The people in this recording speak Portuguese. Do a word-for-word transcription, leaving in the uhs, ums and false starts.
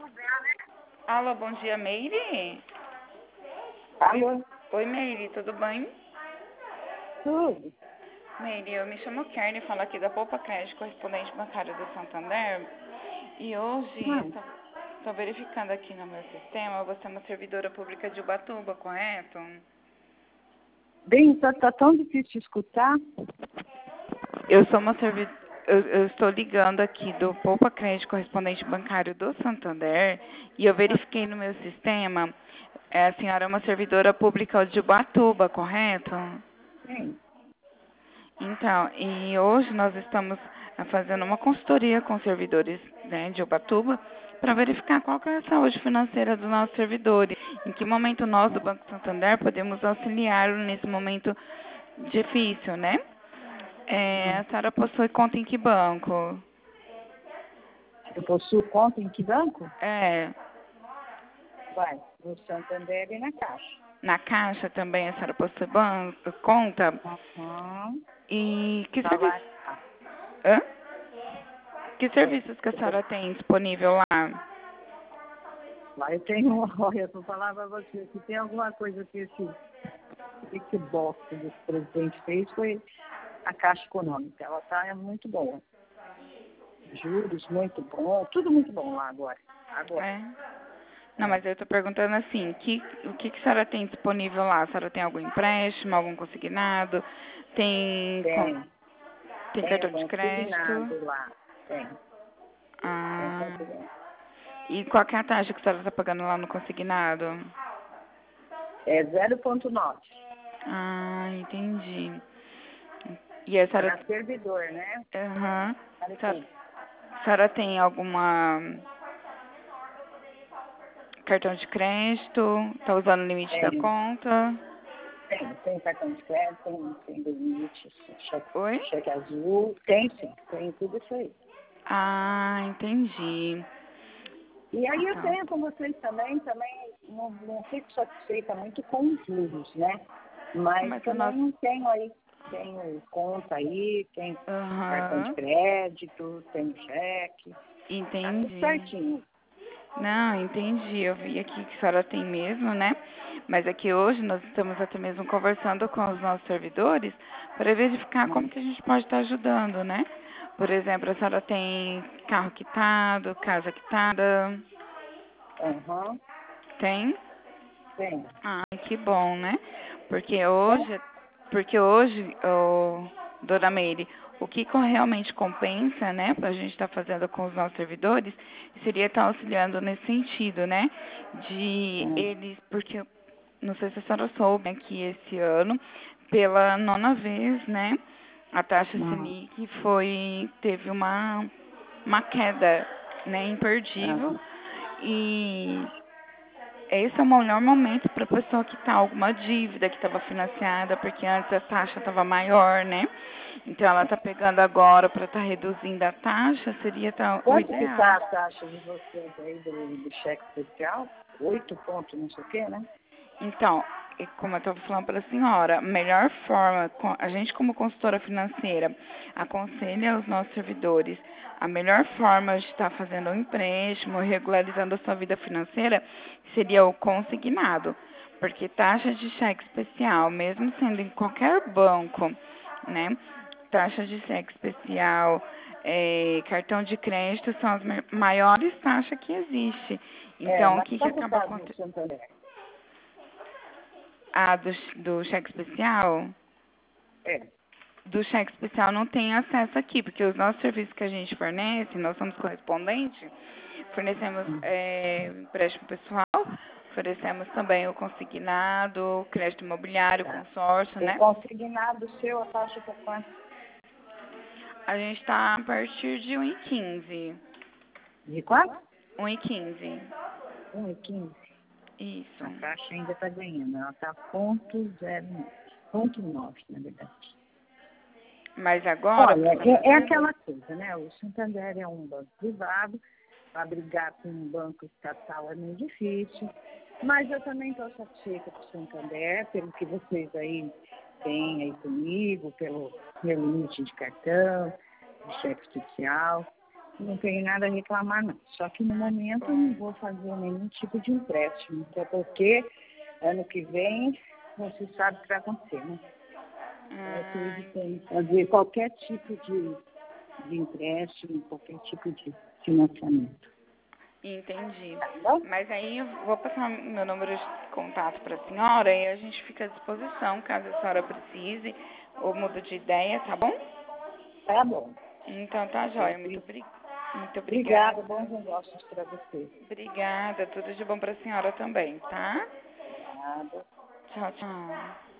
Alô, bom dia, Meire? Alô? Oi, Meire, tudo bem? Tudo. Meire, eu me chamo Kerne, falo aqui da Poupa Crédito, correspondente bancário do Santander. E hoje, Hum. estou verificando aqui no meu sistema, você é uma servidora pública de Ubatuba, correto? Bem, tá, tá tão difícil de escutar. Eu sou uma servidora... Eu, eu estou ligando aqui do Poupa Crédito, correspondente bancário do Santander, e eu verifiquei no meu sistema, é, a senhora é uma servidora pública de Ubatuba, correto? Sim. Então, e hoje nós estamos ah, fazendo uma consultoria com os servidores, né, de Ubatuba para verificar qual que é a saúde financeira dos nossos servidores. Em que momento nós do Banco Santander podemos auxiliá-lo nesse momento difícil, né? É, Hum. a senhora possui conta em que banco? Eu possuo conta em que banco? É, Vai, no Santander e na Caixa. na Caixa também a senhora possui banco, conta? Uhum. E que Tá serviço? lá. Tá. Hã? Que É. serviços que a senhora tem disponível lá? Lá eu tenho, olha, eu vou falar pra você, se tem alguma coisa que esse, esse bosta desse presidente fez, foi a Caixa Econômica. Ela tá é muito boa. Juros muito bom, tudo muito bom lá agora. Agora. É. Não, mas eu tô perguntando assim, que, o que, que a senhora tem disponível lá? A senhora tem algum empréstimo, algum consignado? Tem, com- Tem, tem tem cartão de crédito? consignado lá. Tem, tem Ah, consignado. e qual que é a taxa que a senhora tá pagando lá no consignado? É zero ponto nove. Ah, entendi. E a senhora... Para servidor, né? Aham. Para A senhora quem? a senhora tem alguma... cartão de crédito? Tá usando o limite da Tem, conta? tem, tem cartão de crédito, tem, tem limite, cheque, Oi? cheque azul. Tem sim, tem tudo isso aí. Ah, entendi. E aí eu Então, tenho com vocês também, também não, não fico satisfeita muito com os juros, né? Mas mas o também nosso... não tenho aí, tenho conta aí, tem cartão de Aham, crédito, tenho cheque, tá tudo entendi. certinho. Não, entendi. Eu vi aqui que a senhora tem mesmo, né? Mas aqui hoje nós estamos até mesmo conversando com os nossos servidores para verificar como Hum. que a gente pode estar ajudando, né? Por exemplo, a senhora tem carro quitado, casa quitada? Aham, Tem? tem. Ah, que bom, né? Porque Bom, hoje, porque hoje, ô, dona Meire, o que co- realmente compensa, né, para a gente estar fazendo com os nossos servidores, seria estar auxiliando nesse sentido, né? De hum, eles, porque, não sei se a senhora soube, né, que esse ano, pela nona vez, né, a taxa hum, Selic foi, teve uma, uma queda, né, imperdível. aham. E esse é o melhor momento para a pessoa que está alguma dívida que estava financiada, porque antes a taxa estava maior, né? Então ela está pegando agora para estar reduzindo a taxa, seria tá, o Quanto que está ideal. a taxa de vocês aí do, do cheque especial? Oito pontos, não sei o quê, né? Então, e como eu estava falando para a senhora, a melhor forma, co- a gente como consultora financeira aconselha os nossos servidores, a melhor forma de estar fazendo um empréstimo, regularizando a sua vida financeira, seria o consignado. Porque taxa de cheque especial, mesmo sendo em qualquer banco, né? Taxa de cheque especial, eh, cartão de crédito são as ma- maiores taxas que existe. É, Então, o mas que, que quanto acaba está do acontecendo? Santander? A do, do cheque especial? É. Do cheque especial não tem acesso aqui, porque os nossos serviços que a gente fornece, nós somos correspondentes, fornecemos Hum. é, empréstimo pessoal, oferecemos também o consignado, crédito imobiliário, Tá. consórcio, O né? consignado seu, a taxa está quanto? A gente está a partir de um e quinze. De quanto? um e quinze. Um e quinze. Isso. A taxa ainda está ganhando. Ela está ponto zero, ponto nove, na verdade. Mas agora, Olha, para estar é, é fazendo, aquela coisa, né? O Santander é um banco privado, para brigar com um banco estatal é meio difícil, mas eu também estou satisfeita com o Santander, pelo que vocês aí têm aí comigo, pelo meu limite de cartão, de cheque especial. não tenho nada a reclamar, não. Só que no momento eu não vou fazer nenhum tipo de empréstimo, até porque ano que vem não se sabe o que vai acontecer, né? Ah, Eu evitei fazer qualquer tipo de, de empréstimo, qualquer tipo de financiamento. entendi. Tá bom? Mas aí eu vou passar meu número de contato para a senhora e a gente fica à disposição caso a senhora precise ou mude de ideia, tá bom? Tá bom. Então tá jóia. Muito, obri... Muito obrigada. Obrigada, bons negócios para você. Obrigada. Tudo de bom para a senhora também, tá? Nada. Tchau, tchau.